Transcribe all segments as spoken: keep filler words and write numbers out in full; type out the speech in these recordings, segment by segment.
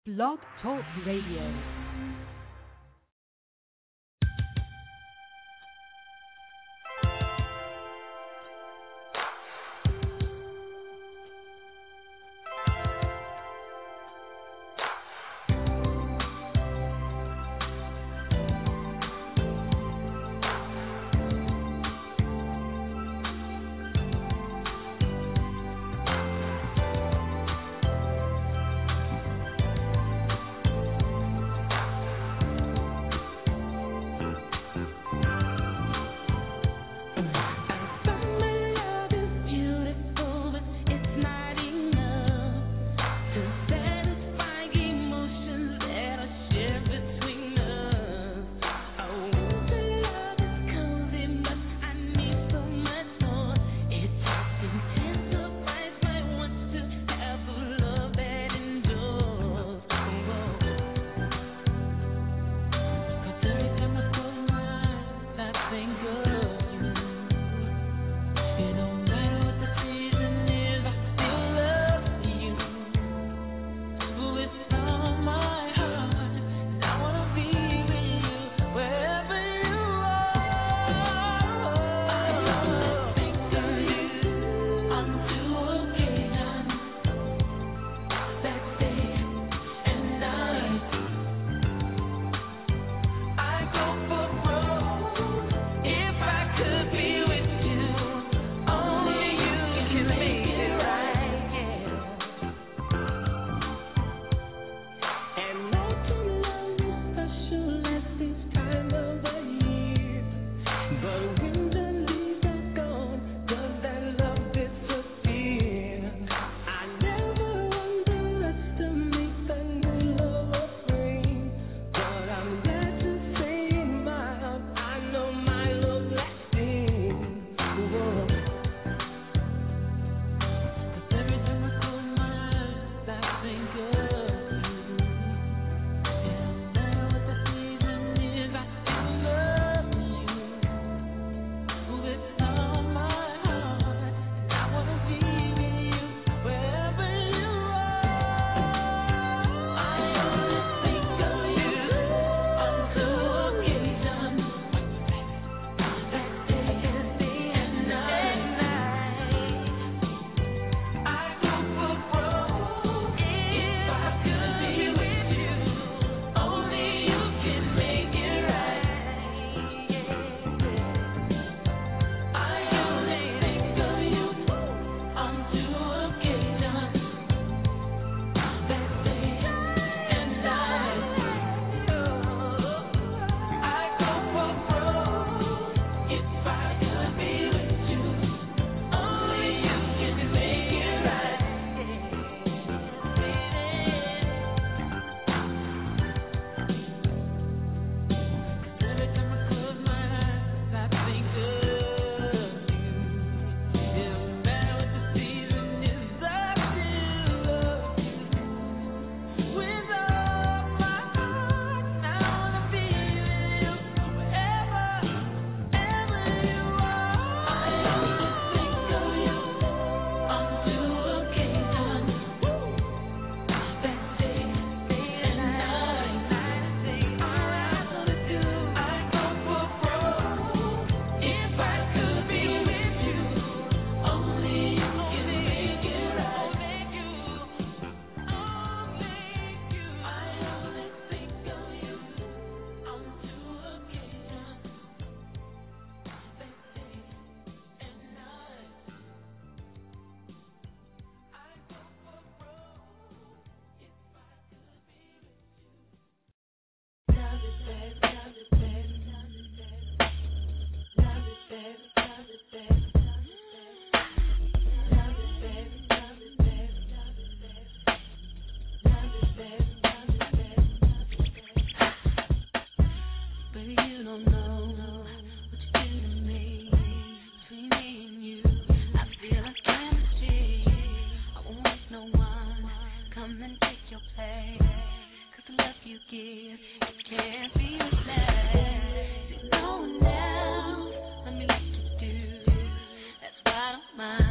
Blog Talk Radio.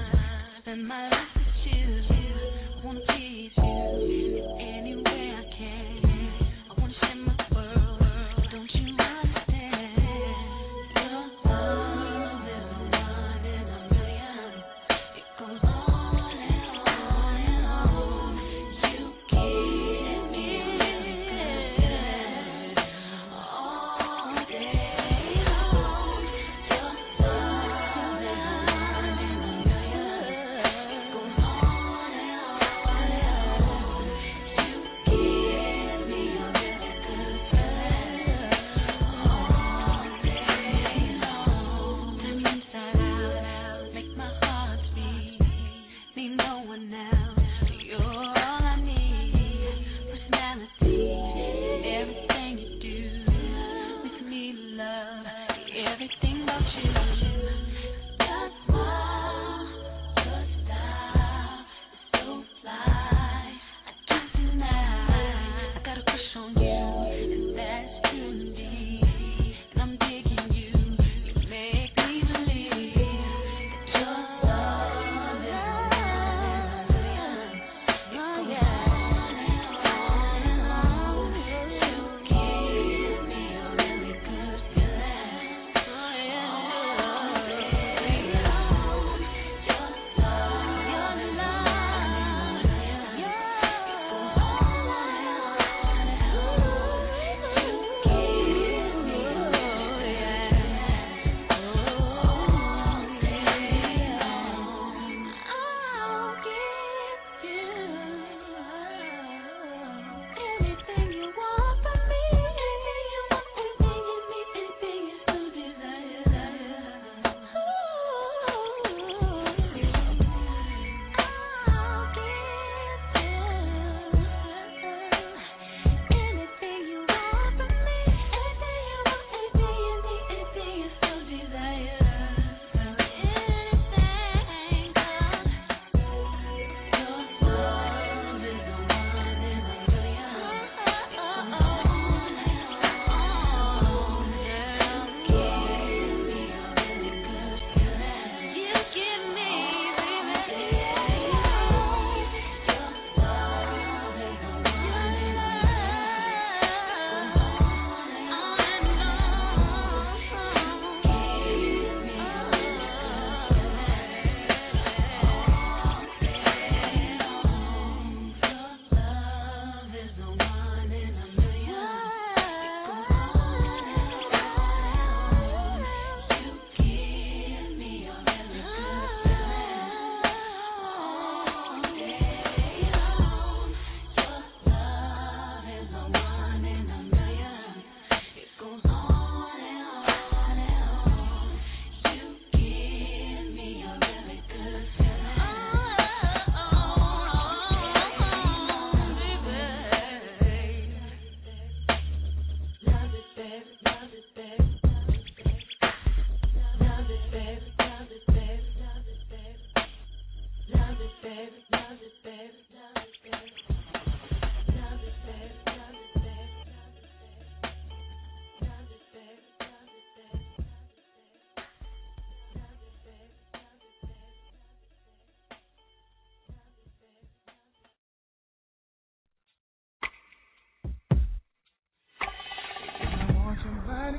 My life is you. I wanna please you any way I can.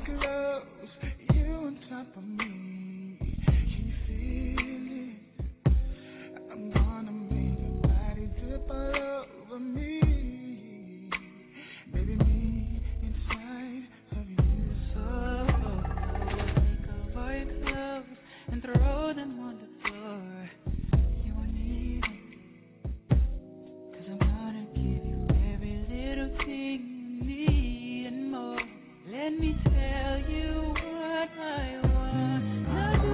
close, you on top of me. Can you feel it? I'm gonna make your body drip all over me. Baby, me inside of you. So take off your clothes and throw them on the floor. You won't need it, 'cause I'm gonna give you every little thing you need and more. Let me tell you what I want to do.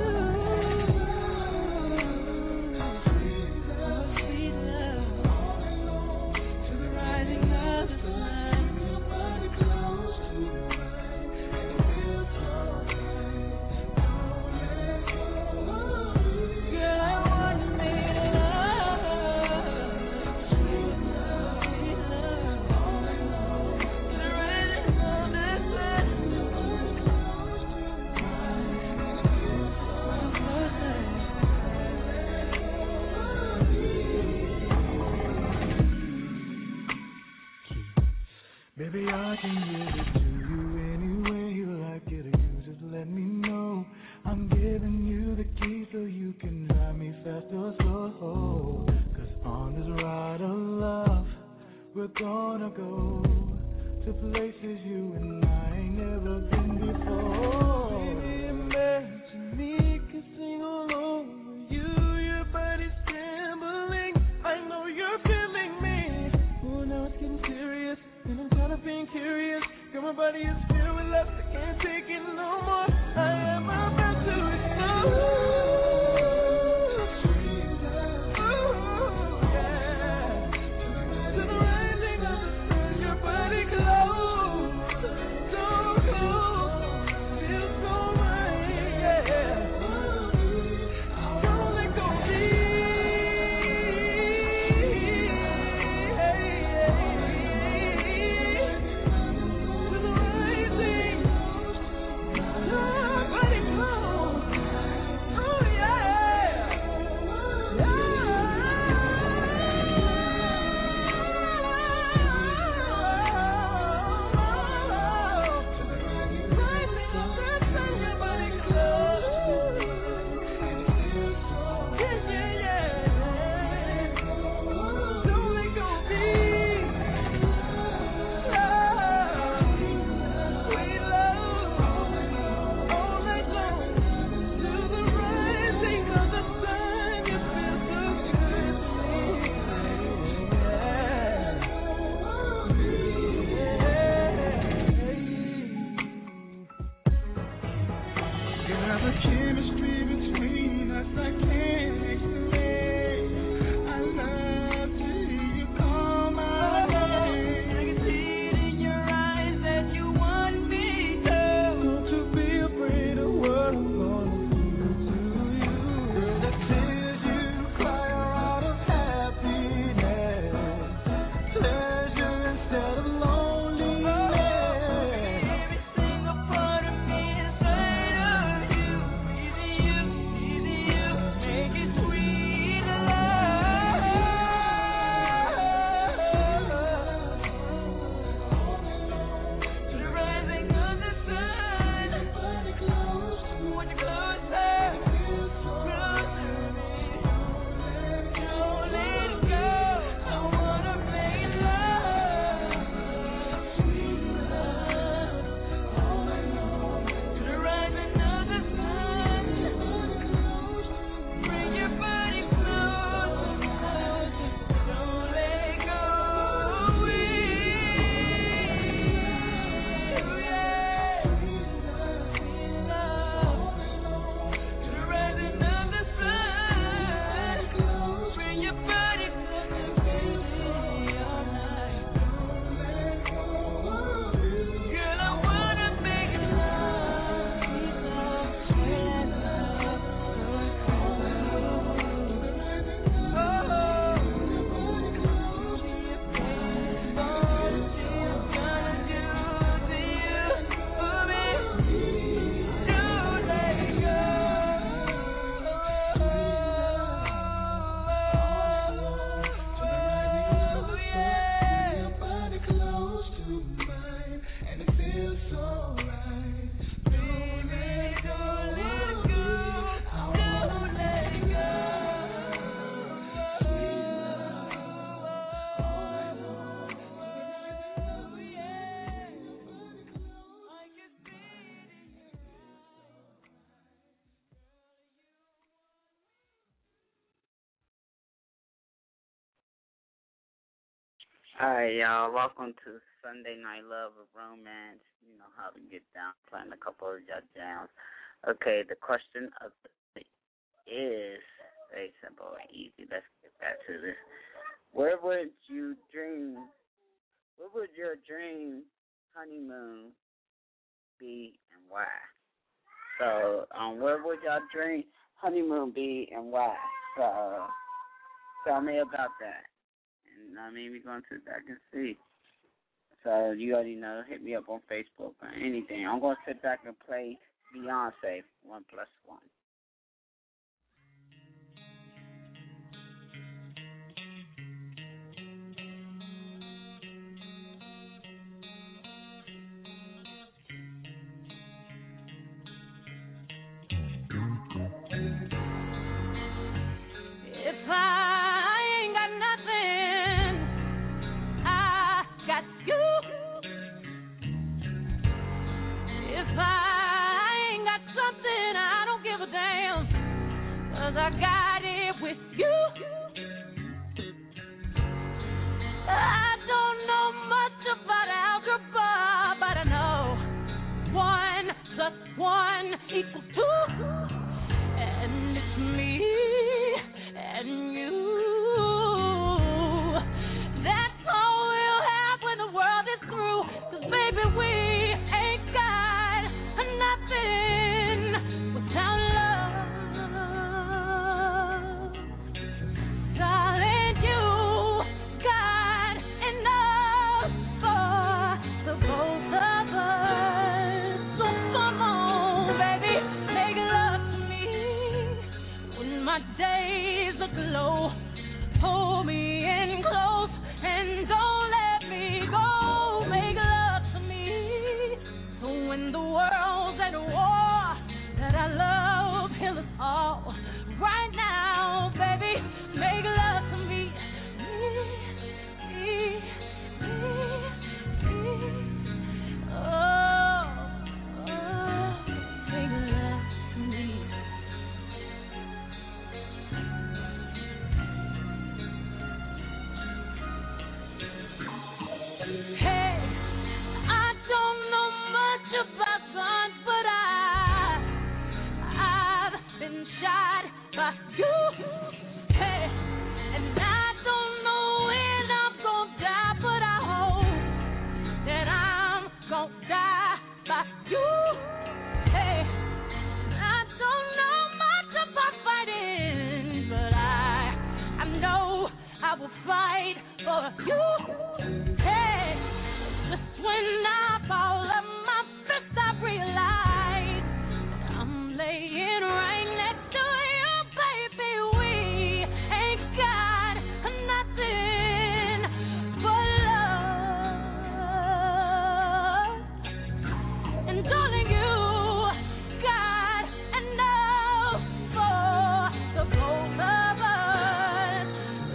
Sweet love, sweet love, to the rising of the sun. Your body close to mine, and it feels so right. Don't let go. Girl, I wanna make love. Sweet love, sweet love, to the rising of the sun. Your body close to mine, and it feels so Baby, I can give it to you any way you like it. You just let me know. I'm giving you the key so you can drive me fast or slow. 'Cause on this ride of love, we're gonna go to places you and I ain't never been before. Baby, imagine me kissing all over you. Your body's trembling. I know you're feeling me. Oh, now it's getting serious, and I'm tired of being curious. Girl, my body is filled with love. I can't take it no more. I am about to explode. Sweet love, ooh, yeah. To the rising of the sun, your body close, so close, feels so right, yeah. Don't let go, to the rising, your body close, oh yeah, Girl, the chemistry between us I can't explain. I love to hear you call my name. I can see it in your eyes that you want me to. Don't you be afraid of what I'm gonna do to you. Girl, the tears you cry are out of happiness, pleasure instead of loneliness. Every single part of me inside of you, breathing you, breathing you, make it sweet love. To the rising of the sun, Body close to when you're closer, closer to me, don't let go. I wanna make love, sweet love, all I know. To the rising of the sun, bring your body closer, don't let go. We, yeah, sweet love. To the rising of the sun, bring your body closer, baby, all night. Girl, I wanna make love, sweet love, sweet love, oh, Your body close to mine, and it feels so right. Alright, y'all. Welcome to Sunday Night Love of Romance. You know how we get down, playing a couple of y'all jams. Okay, the question of the day is very simple and easy. Let's get back to this. Where would you dream? Where would your dream honeymoon be and why? So, um, where would your dream honeymoon be and why? So, tell me about that. And I mean, we're going to sit back and see. So, you already know, hit me up on Facebook or anything. I'm going to sit back and play Beyonce, One Plus One. If I ain't got nothing, I got you. If I ain't got something, I don't give a damn, 'cause I got it with you. I don't know much about algebra, but I know one plus one equals two, and it's me and you. That's all we'll have when the world is through, 'cause baby, we ain't got nothing without love. Darling, you got enough for the both of us. So come on, baby, make love to me when my days look low. Hold me in close and don't let me go. Make love to me. So when the world's at war, that our love heal us all. Right now, baby, make love to me. Oh, oh, make love to me. Hey, I don't know much about guns, but I, I've been shot by you. Hey, and I don't know when I'm gonna die, but I hope that I'm gonna die by you. Hey, I don't know much about fighting, but I, I know I will fight for you. Hey, just when I fall on my fist, I realize I'm laying right next to you, baby. We ain't got nothing but love. And darling, you got enough for the both of us.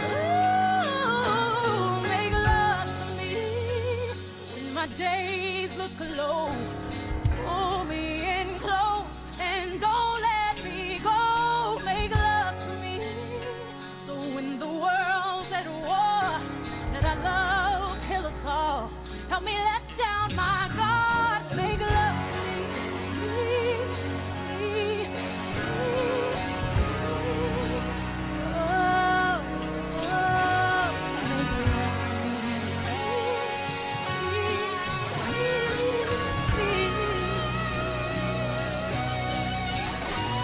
Ooh, make love to me when my days look low. Pull me in close and don't let me go. Make love to me. So when the world's at war, that I love kill us all. Help me let down my guard. Make love to me.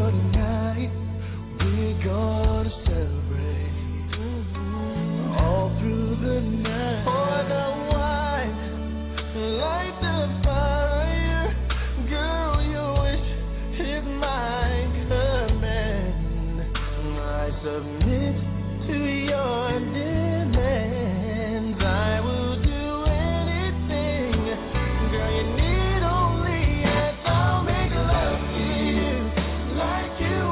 tonight. We're gonna celebrate all through the night. For the wine, light the fire. Girl, your wish is my command. I submit to your demands. I will do anything. Girl, you need only yes. I'll make love to you like you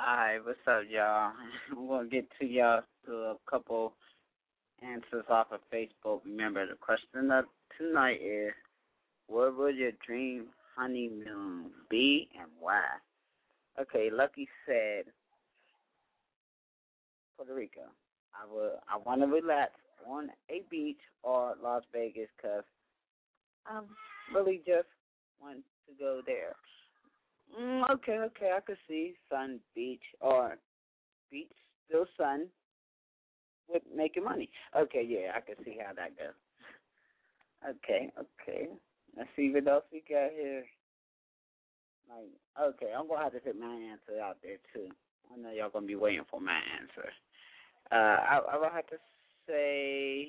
Alright, what's up, y'all? I'm gonna get to y'all to a couple answers off of Facebook. Remember, the question of tonight is, what would your dream honeymoon be and why? Okay, Lucky said Puerto Rico. I would. I want to relax on a beach or Las Vegas because I really just want to go there. Mm, okay, okay, I could see sun, beach, or beach, still sun, with making money. Okay, yeah, I can see how that goes. Okay, okay. Let's see what else we got here. Like, okay, I'm gonna have to put my answer out there too. I know y'all gonna be waiting for my answer. Uh, I, I will have to say,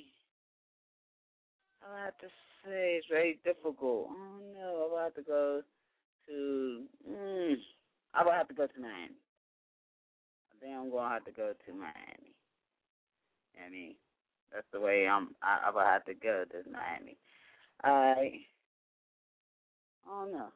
I will have to say it's very difficult. I don't know. I will have to go to. Mm, I will have to go to Miami. I think I'm gonna have to go to Miami. I mean, that's the way I'm. I, I will have to go to Miami. I. I don't know.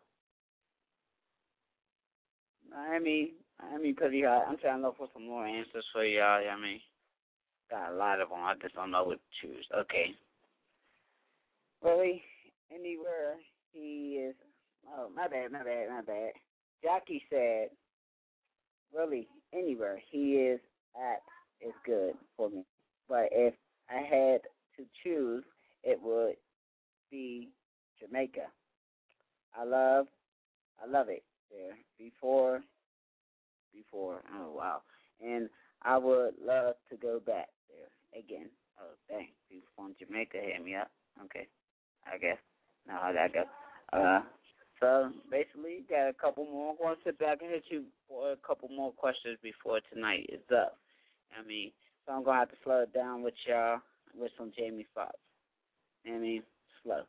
Miami, Miami pretty hot. I'm trying to look for some more answers for y'all. I mean, got a lot of them. I just don't know what to choose. Okay. Really, anywhere he is. Oh, my bad, my bad, my bad. Jackie said, really, anywhere he is at is good for me. But if I had to choose, it would be Jamaica. I love, I love it there. Before, before, oh, wow. And I would love to go back there again. Oh, dang. People from Jamaica hit me up. Okay. I guess. Know how that goes. Uh, so, basically, got a couple more. I'm going to sit back and hit you for a couple more questions before tonight is up. I mean, so I'm going to have to slow it down with y'all with some Jamie Foxx. I mean, slow.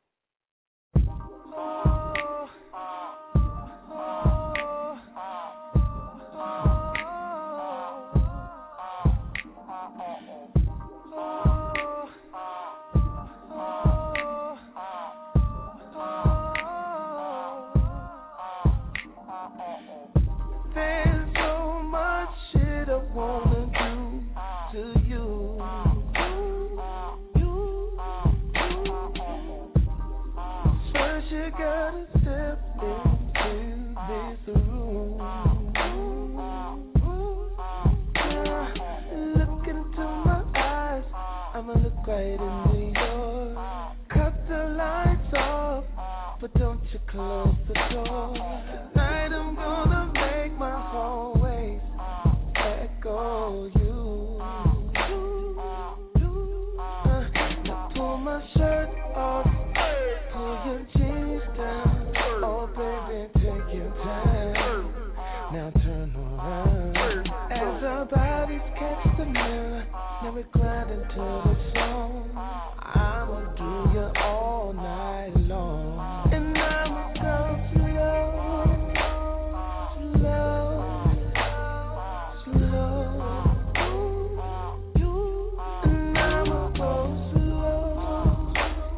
Right in New York, cut the lights off, but don't you close the door. Tonight I'm gonna make my hallways echo you. Uh, now pull my shirt off, pull your jeans down. Oh baby, take your time. Now turn around as our bodies catch the mirror. Now we grind into the song. I'ma do you all night long. And I'ma go slow, slow, slow. And I'ma go slow,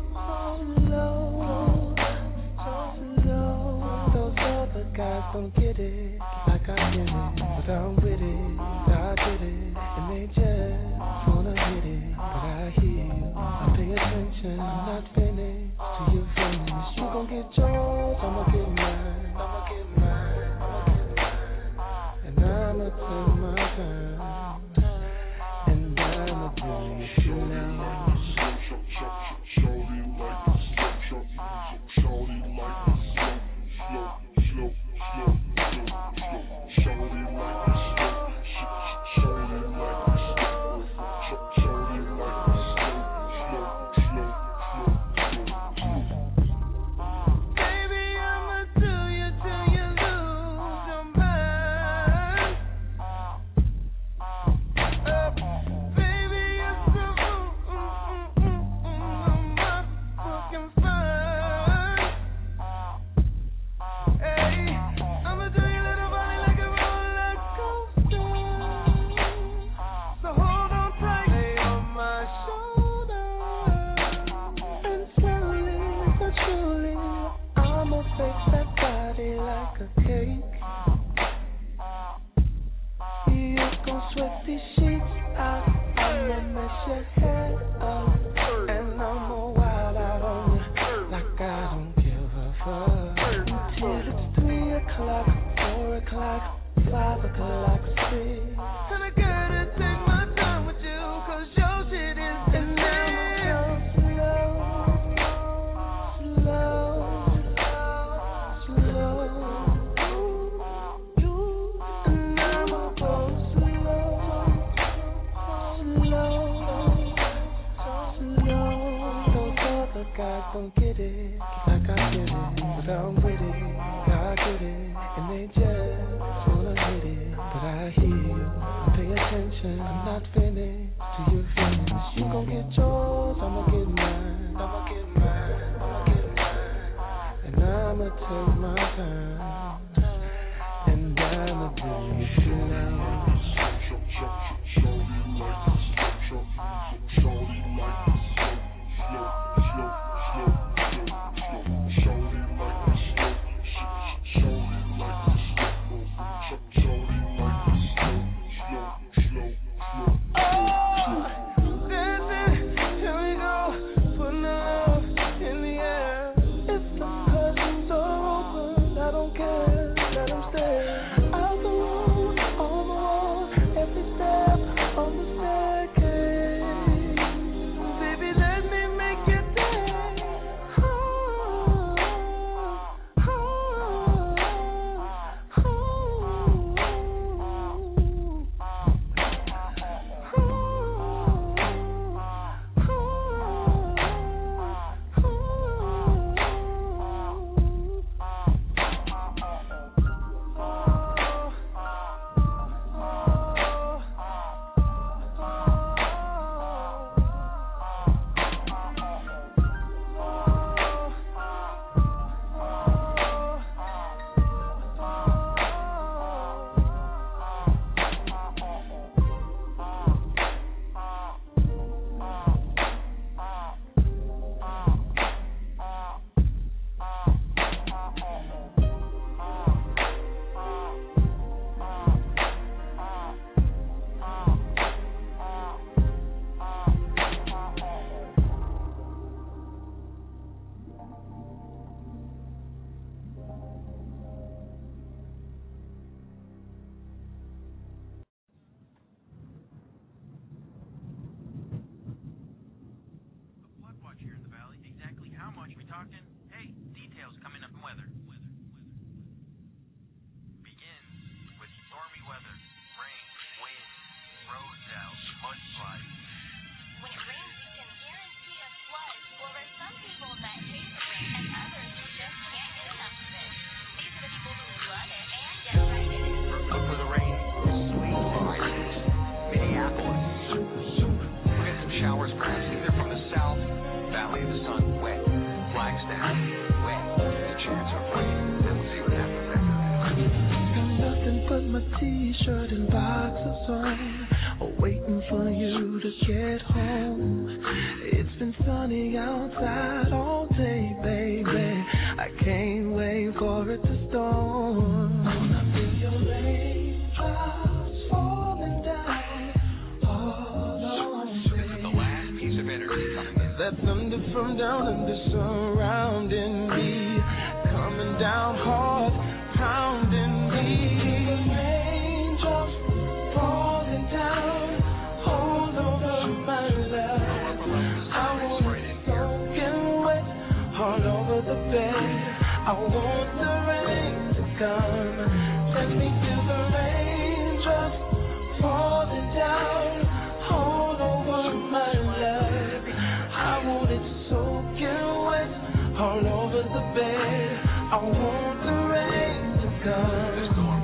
slow, slow. Those other guys don't get it like I get it, but I'm with it, I get it, and they just wanna hit it, but I hear you. I pay attention, I'm not finished till you're finished. You gon' get yours, I'ma get mine, I'ma get mine, I'ma get mine. And I'ma take my time, and I'ma do you now. Shorty like the slow, shorty like the slow, slow, slow, slow, shorty like the slow, shorty like the don't give a fuck. Till it's three o'clock, four o'clock, five o'clock, six. And I gotta take my time with you, cause your shit is the God don't get it, like I get it, but I'm with it, God get it, and they just wanna hit it, but I hear you, pay attention, I'm not finished, till you're finished, you gon' get yours, I'ma get mine, I'ma get mine, I'ma get mine, and I'ma take my time, and I'ma do you feel now. T-shirt and boxers on, waiting for you to get home. It's been sunny outside all day, baby. I can't wait for it to storm. Wanna feel your raindrops falling down all on me. This is the last piece of energy coming in. That thunder from down under surrounding me, coming down hard, pounding me. I want the rain to come. Let me feel the raindrops falling down all over my love. I want it soaking wet all over the bed. I want the rain to come.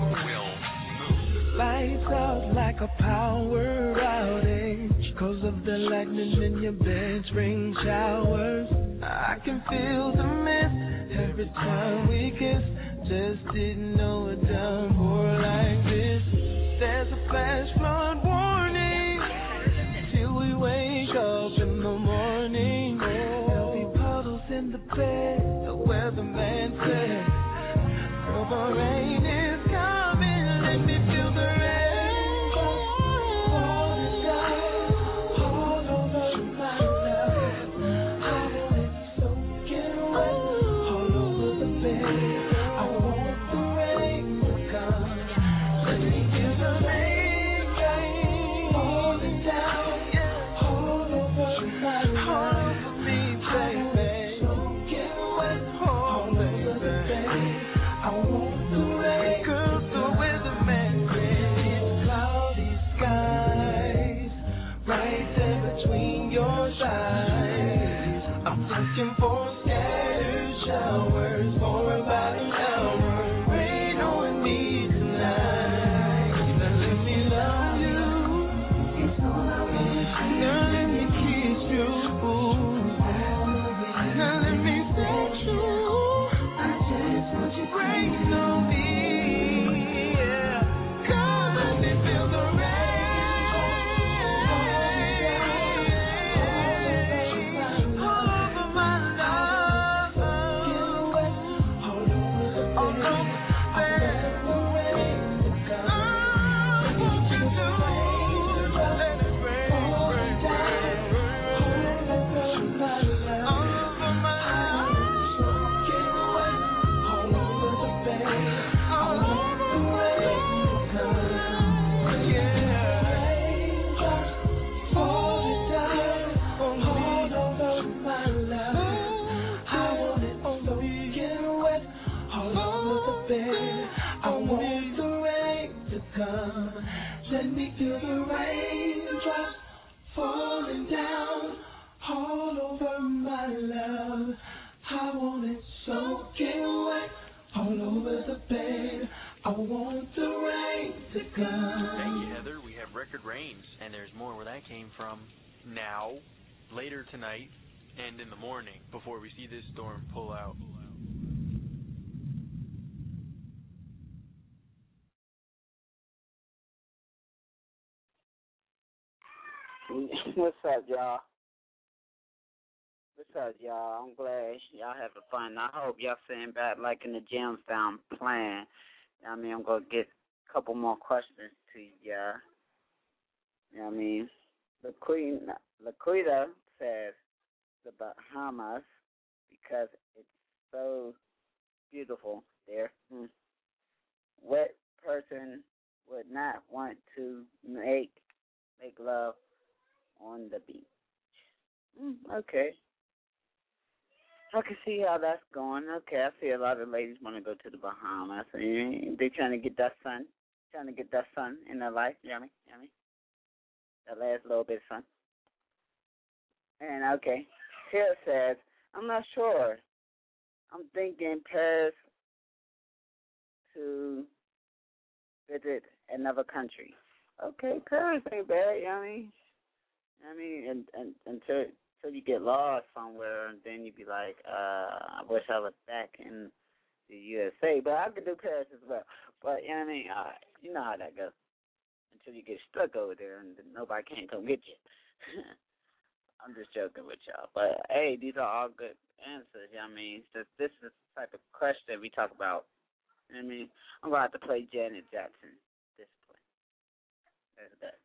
Lights out like a power outage, 'cause of the lightning in your bed's rain showers. I can feel the mist every time we kiss. Just didn't know a downpour like this. There's a flash flood warning till we wake up in the morning. There'll be puddles in the bed, the weatherman said. Oh, the rain is coming, let me feel the rain falling down all over my love. I want it soaking wet scattered rains, and there's more where that came from. Now, later tonight, and in the morning, before we see this storm pull out. What's up, y'all? What's up, y'all? I'm glad y'all having fun. I hope y'all sitting back like in the jam sound playing. I mean, I'm going to get a couple more questions to y'all. You know what I mean? Laquita, Laquita says the Bahamas because it's so beautiful there. Hmm. What person would not want to make make love on the beach? Mm, okay. I can see how that's going. Okay, I see a lot of ladies want to go to the Bahamas. They trying to get that sun, trying to get that sun in their life. You know what I mean? You know what I mean? That last little bit of sun. And okay, here says, I'm not sure. I'm thinking Paris to visit another country. Okay, Paris ain't bad. You know what I mean? I mean, and, and, until until you get lost somewhere, and then you be like, uh, I wish I was back in the U S A, but I could do Paris as well. But, you know what I mean? Uh, you know how that goes. Until you get stuck over there and nobody can't come get you. I'm just joking with y'all. But, hey, these are all good answers. You know what I mean? This, this is the type of question we talk about. You know what I mean? I'm going to have to play Janet Jackson this play. That's that.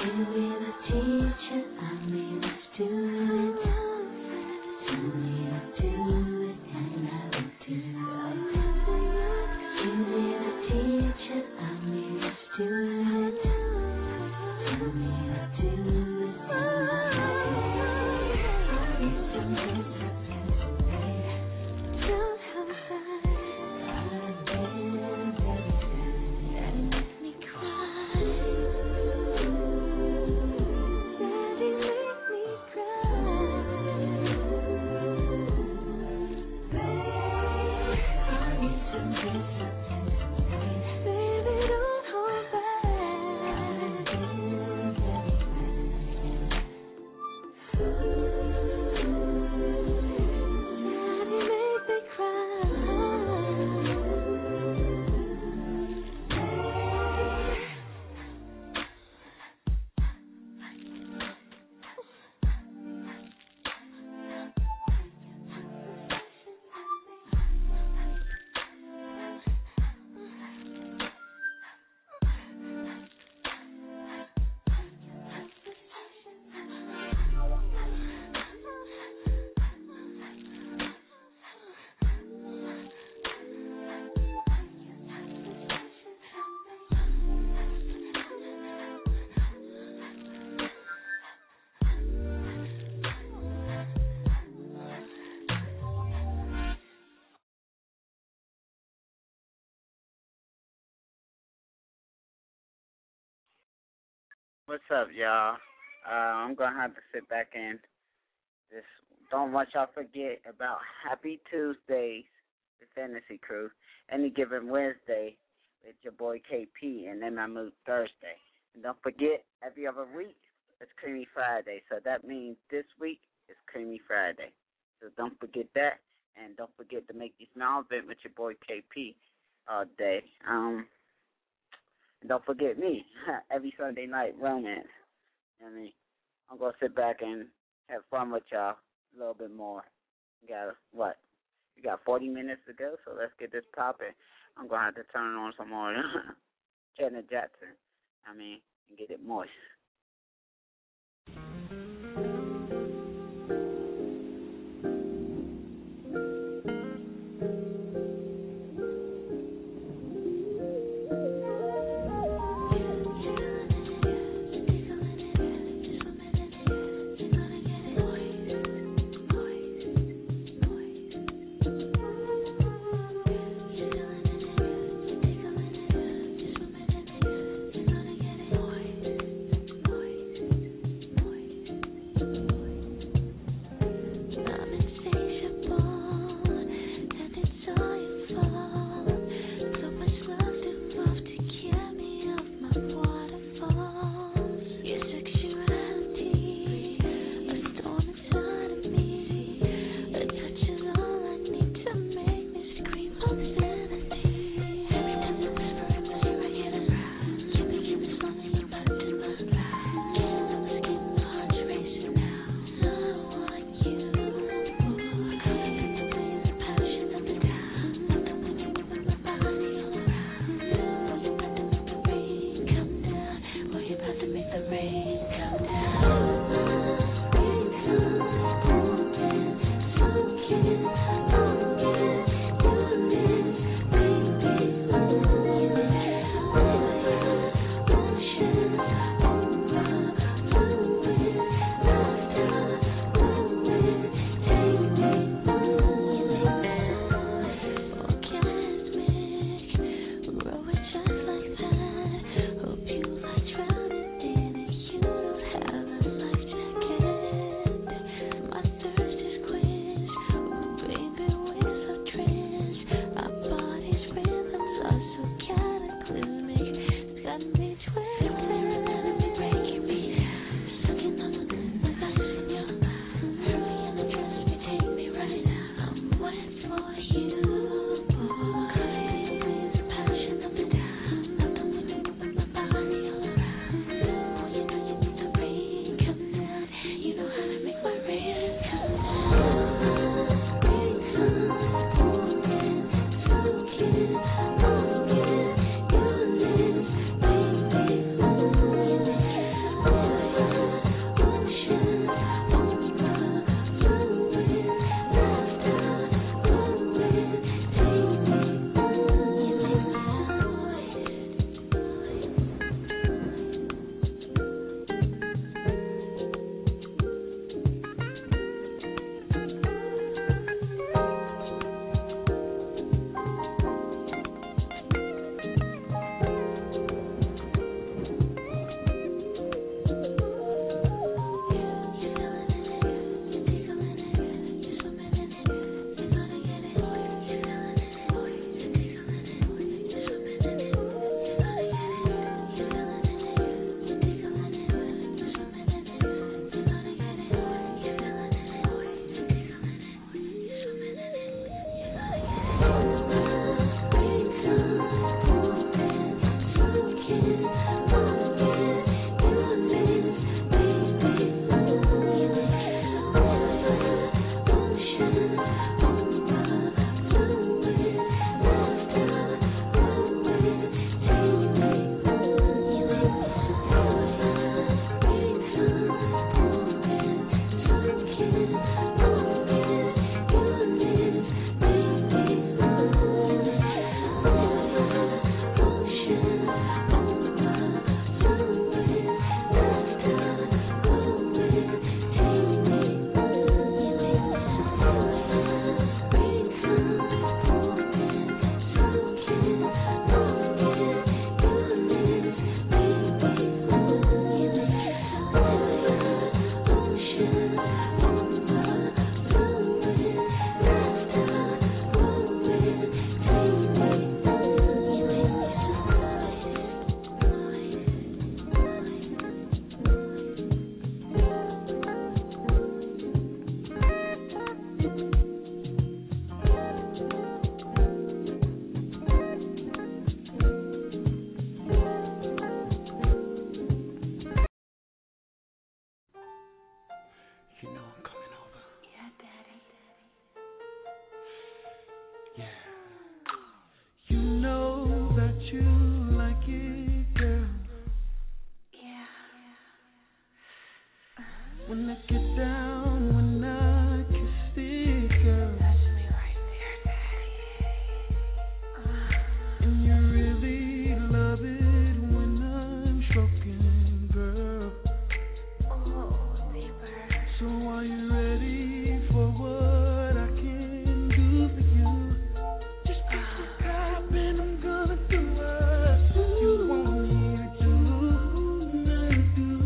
What's up, y'all? Uh, I'm going to have to sit back and just don't want y'all forget about Happy Tuesdays, the Fantasy Crew, any given Wednesday with your boy K P, and then I move Thursday. And don't forget, every other week, it's Creamy Friday. So that means this week is Creamy Friday. So don't forget that, and don't forget to make you smile event with your boy K P all day. Um... And don't forget me, every Sunday night, romance. I mean, I'm going to sit back and have fun with y'all a little bit more. You got, what? You got forty minutes to go, so let's get this popping. I'm going to have to turn on some more Janet Jackson. I mean, and get it moist. Just like that, hope you are drowning in a When I get down, when I kiss it, girl. Touch me right there, daddy. And you really love it when I'm stroking, girl. Oh, deeper. So are you ready for what I can do for you? Just pick the cup and I'm gonna do what you want me to do. Nothing to do.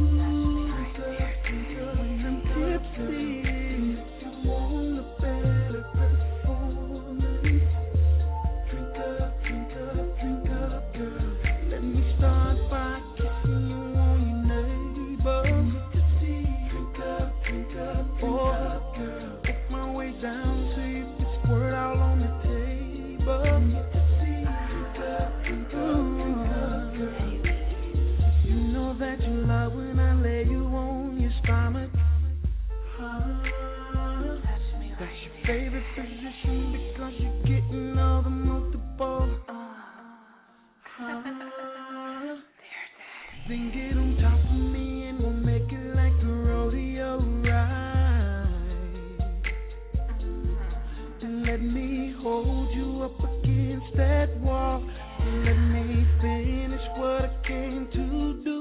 When I'm tipsy, you want a better performance. Drink up, drink up, drink up, girl. Let me start by kissing you on your neighbor. Drink up, drink up, drink up, girl. Work my way down to you, squirt out on the table. Drink up, drink up, drink up, girl. You know that you love when I lay you on your stomach. Huh? Touch me That's right your there. favorite position because you're getting all the multiple. Oh. Huh? There, daddy. Then get on top of me and we'll make it like a rodeo ride. And let me hold you up against that wall. And let me finish what I came to do.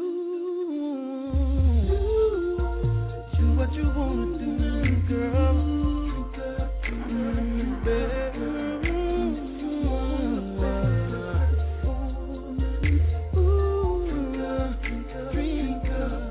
Do what you wanna do, girl. Mm, baby. Ooh, drink up,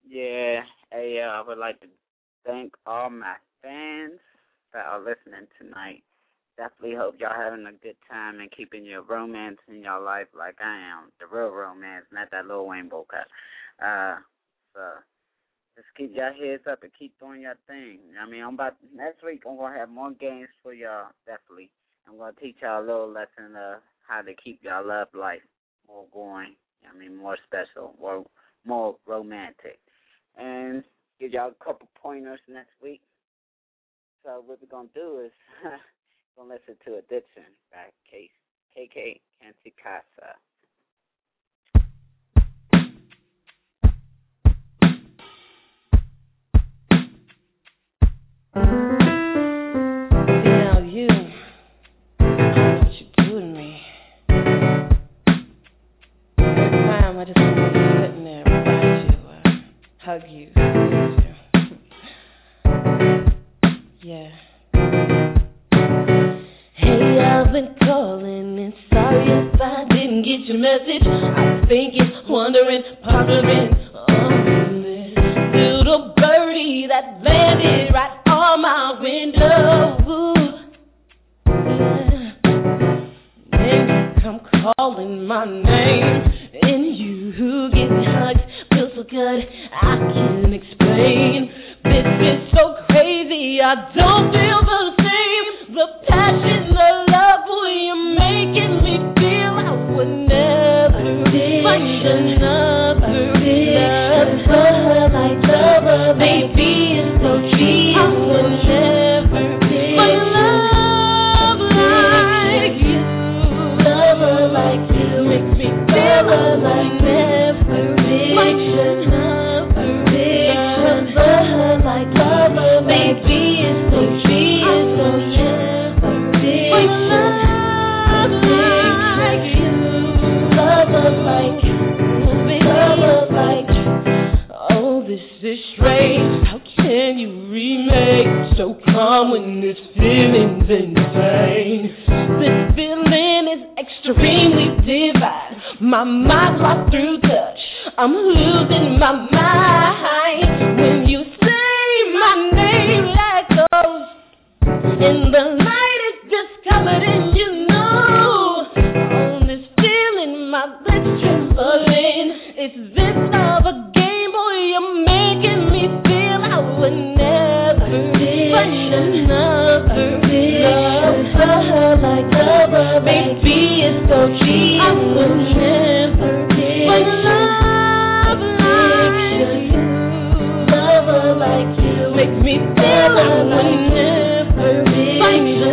Yeah, hey, uh, I would like to thank all my fans that are listening tonight. Definitely hope y'all having a good time and keeping your romance in your life like I am. The real romance, not that little Wayne cut. Uh, so just keep your heads up and keep doing your thing. I mean, I'm about next week. I'm gonna have more games for y'all. Definitely, I'm gonna teach y'all a little lesson of how to keep y'all love life more going. I mean, more special, more more romantic, and give y'all a couple pointers next week. So what we're gonna do is gonna listen to Addiction by K K Canticasa. Now you, I know what you do to me. Every time I just want to be sitting there beside you, uh, hug you, squeeze you. Yeah. Hey, I've been calling and sorry if I didn't get your message. I was thinking, wondering, pondering on this little birdie that landed right on my window. Yeah. Then you come calling my name, and you give me hugs, feels so good, I can't explain. This is so crazy, I don't feel the same. The passion, the love, boy, you're making me feel I would never find another lover like lover. Baby, it's so true, I would never find love like you. Lover like you makes me feel I would never find another lover like lover. Baby, it's so true, it's so strange, how can you remake so calm when this feeling's insane? This feeling is extremely divine. My mind lost through touch, I'm losing my mind. When you say my name like those, and the light is just covered in you know. On this feeling, my lips trembling. It's this love a game, boy, you're making me feel I would never find another lover like lover. Baby, it's so cheap, I would never find love like you. Lover like you makes me feel I would never find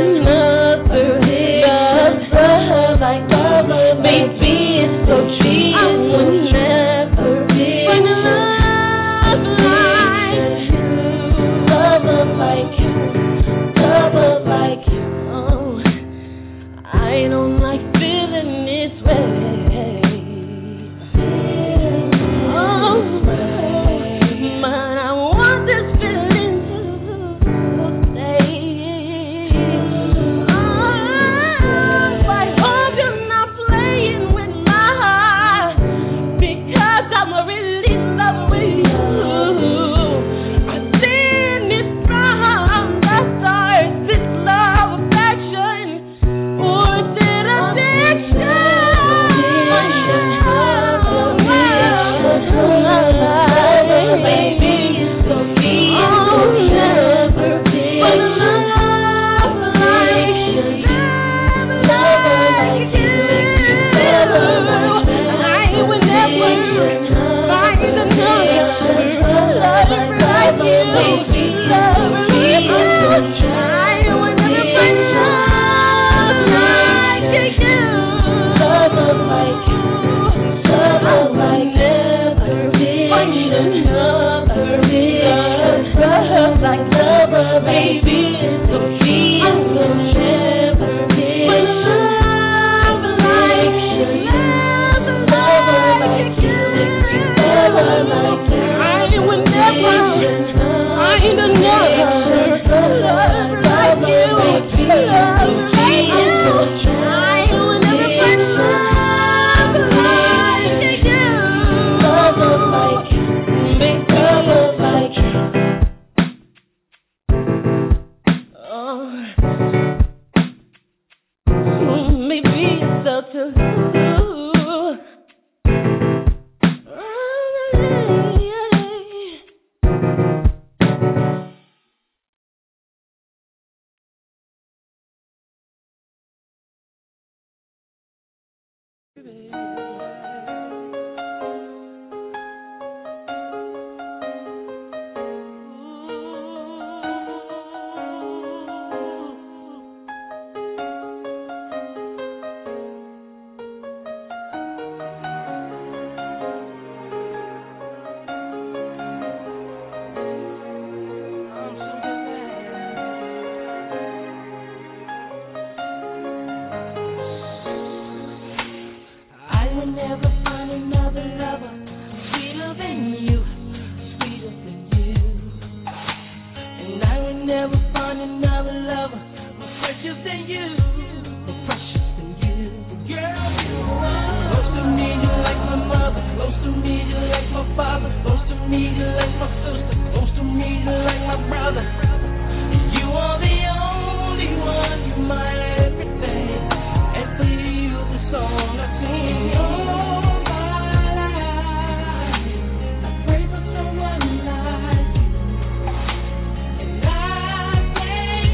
like my sister, close to me like my brother. You are the only one, you're my everything. And for you, the song I sing. All my life, I pray for someone like you. And I thank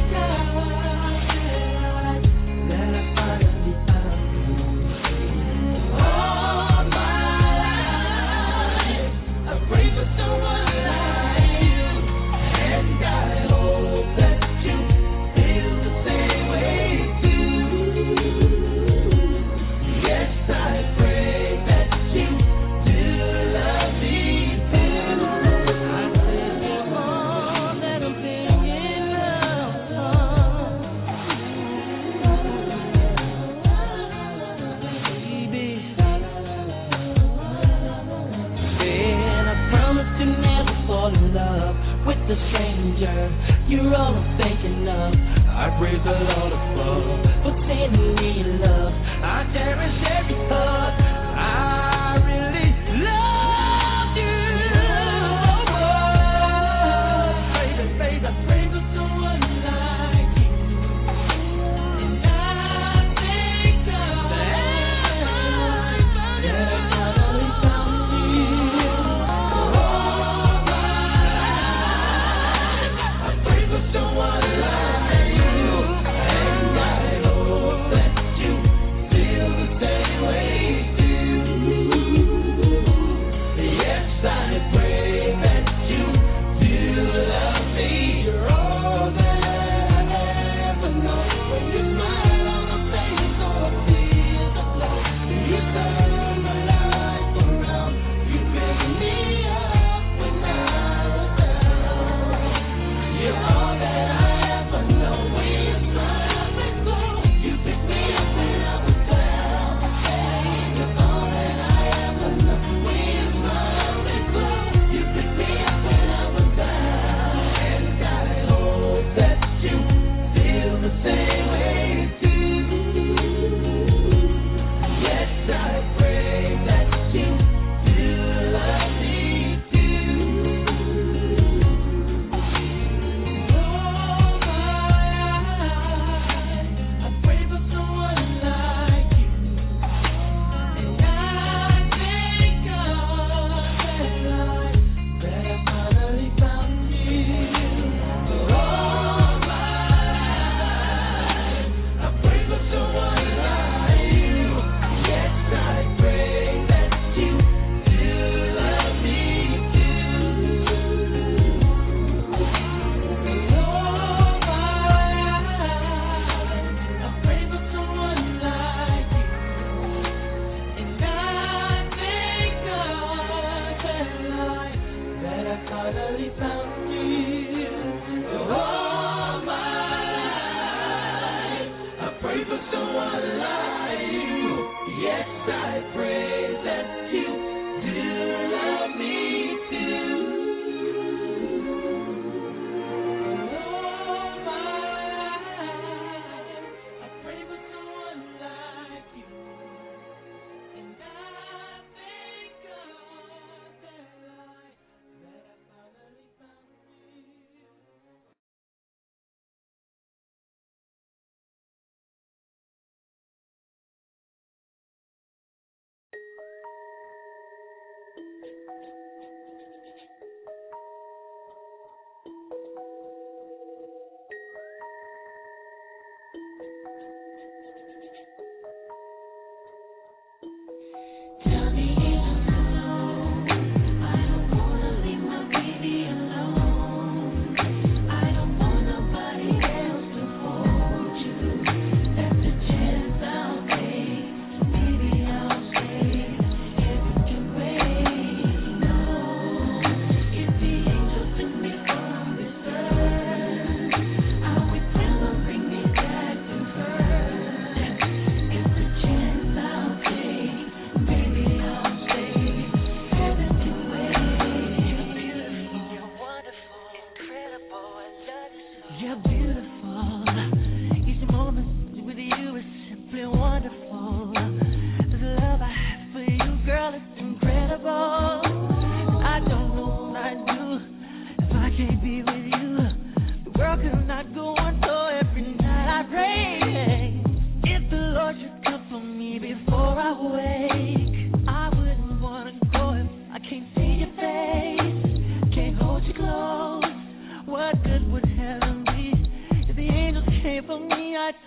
God that I finally found you. All my life, I pray for someone like you. And I hope that you feel the same way too. Yes, I pray that you do love me too. I tell you all that I'm thinking of, baby. And I promise to never fall in love with a stranger. You're all I'm thinking of. I praise the Lord above for sending me love. I cherish every thought. I really love you. Baby, baby, I pray for someone like you. And I thank God that I finally found you. All my life, I pray for someone like you. And I hope that you feel the same way too. Yes, I pray that you do love me. You're all that I ever know. When you smile on my face, oh, I feel the glow. You turn my life around. You pick me up when I was down. You're all that I ever know. When you smile and glow, you pick me up when I was down. You're all that I ever know. When you smile and glow, you pick me up when I was down. And I hope that you feel the same way too. Yes, I pray that you do love me too. All my life, I pray for someone like you. And I thank God that I finally found you. All my life, I pray for someone like you. Yes, I pray that you do love me too. All my life, I pray for someone like you. And I thank God that I finally found you. All my life, I pray for someone like you. Yes, I pray that you do love me too. All my life, I pray for someone like you. And I thank God that I, that I finally found you.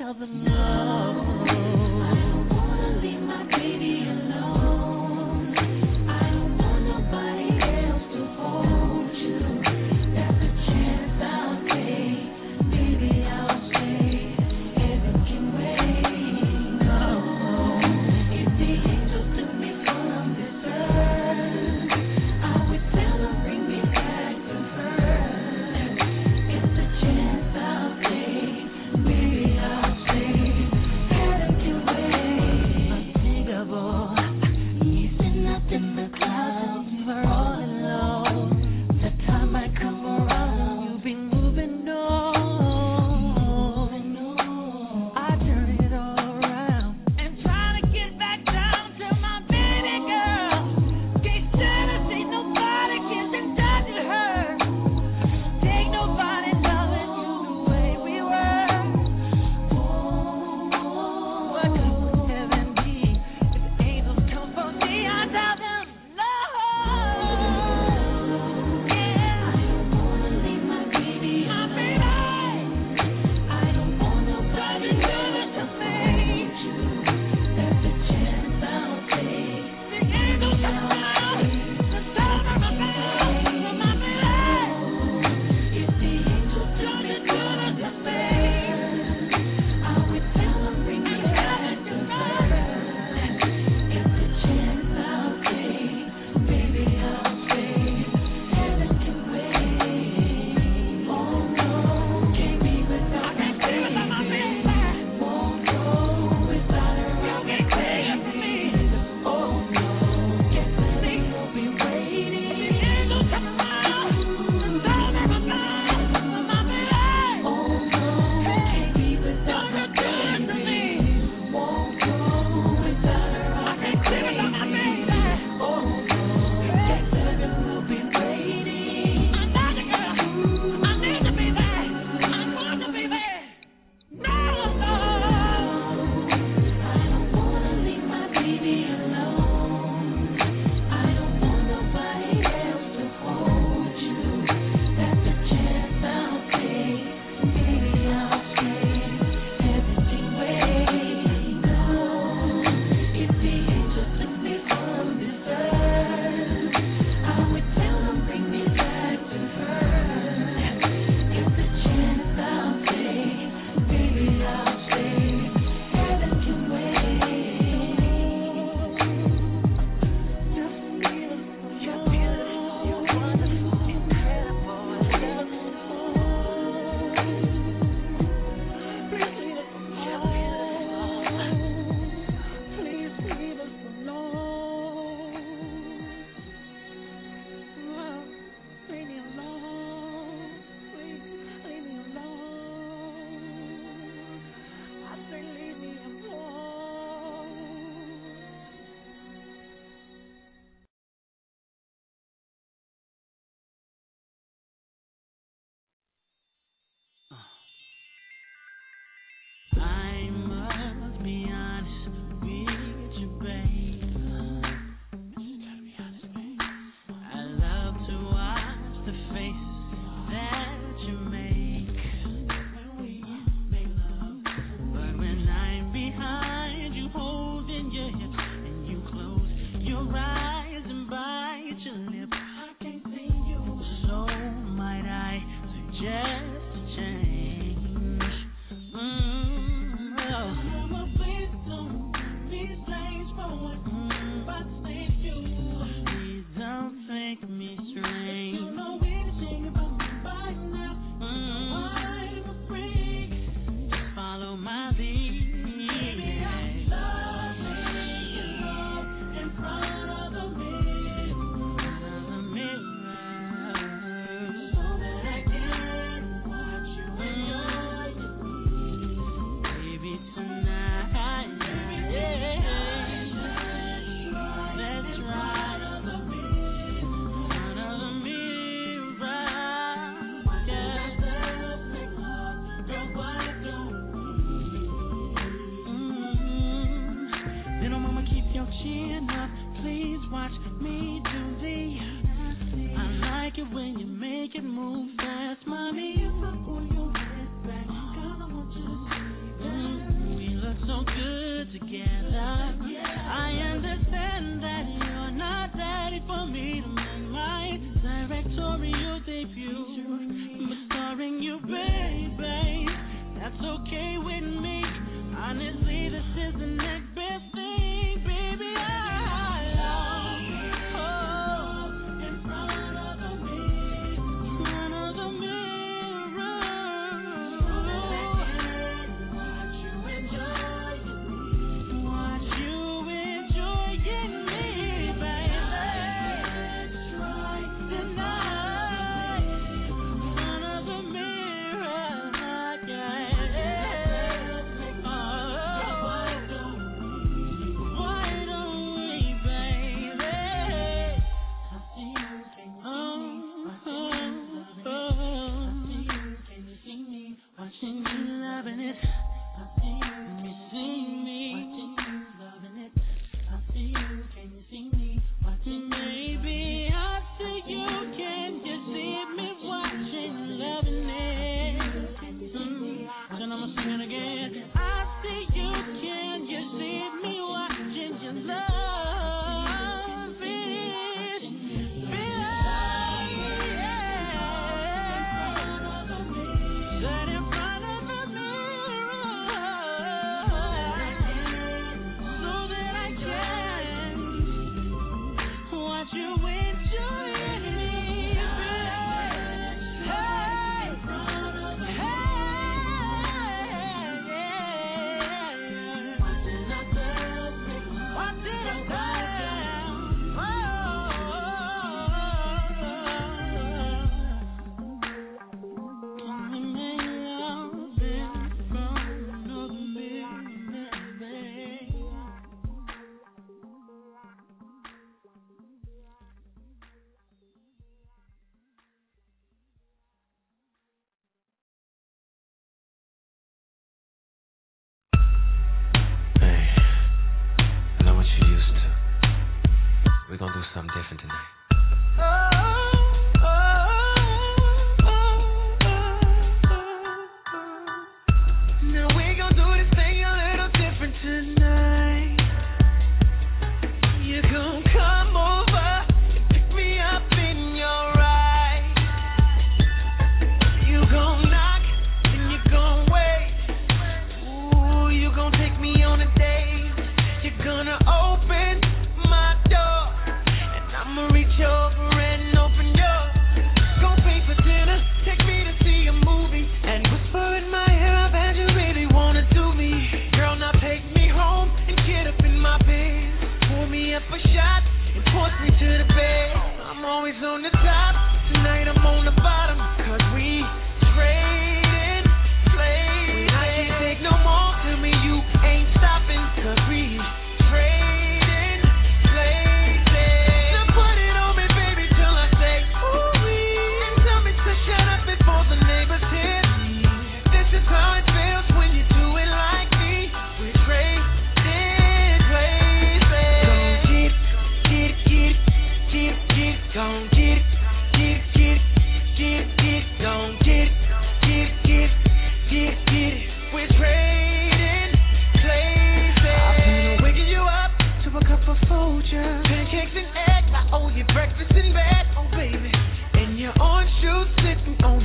other love. I don't wanna leave my baby alone. I don't want nobody else to hold you. That's a chance I'll take. Maybe I'll stay. Heaven can wait. Oh, if the angels took me from this earth, I would tell them bring me back to her. It's a chance I'll take. Maybe I'll stay.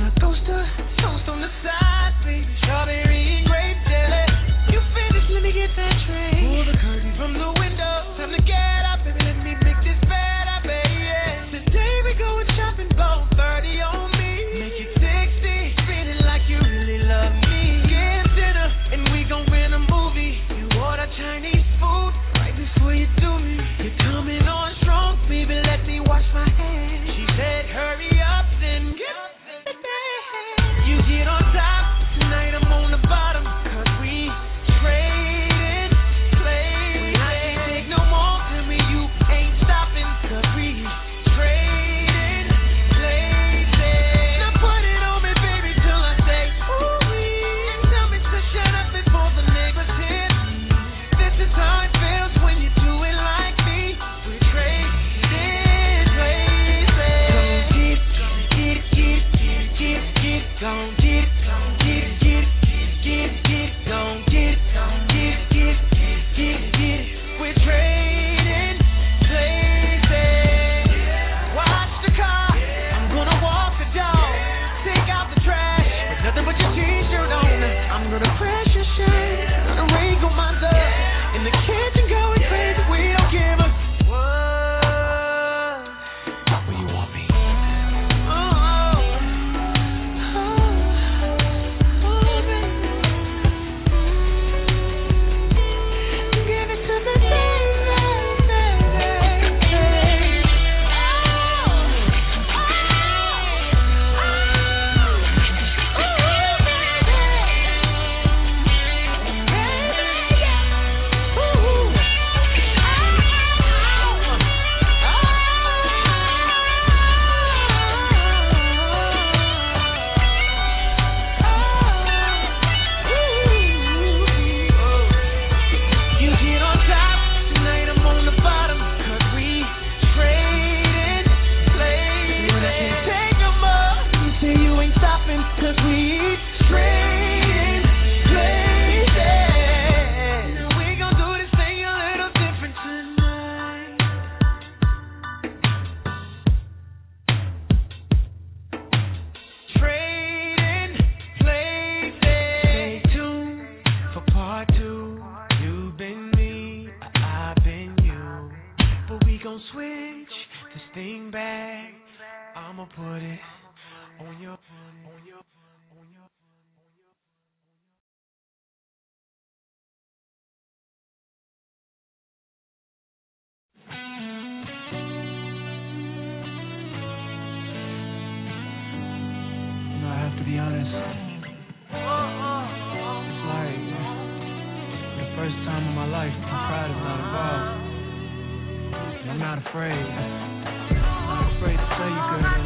a toaster, toast on the side, baby. Strawberry and grape jelly. You finished, let me get that tray. Pull the curtain from the window. Time to get up, baby. Let me make this better, baby. Today we going shopping, blow thirty on me. Make it sixty, feeling like you really love me. Get dinner, and we gon' rent a movie. You order Chinese food right before you do me. You're coming on strong, baby. Let me wash my hands. She said, hurry up, then get up. You get on top, tonight I'm on the bottom. Cause we traded places. I can't take no more, tell me you ain't stopping. Cause we traded places. Now put it on me, baby, till I say ooh-wee. And tell me to shut up before the neighbors hear. This is how it feels when you do it like me. We traded places. Gon' get it, get it, get it, get it, get it, gon' get it, get it, get it, get it, get it. We're trading places. Watch the car, I'm gonna walk the dog. Take out the trash, with nothing but your t-shirt on. I'm gonna press your shirt, gonna wrinkle my love. In the kitchen going crazy, we don't give a what. Where you want me? I'm not afraid. I'm not afraid to tell you, girl.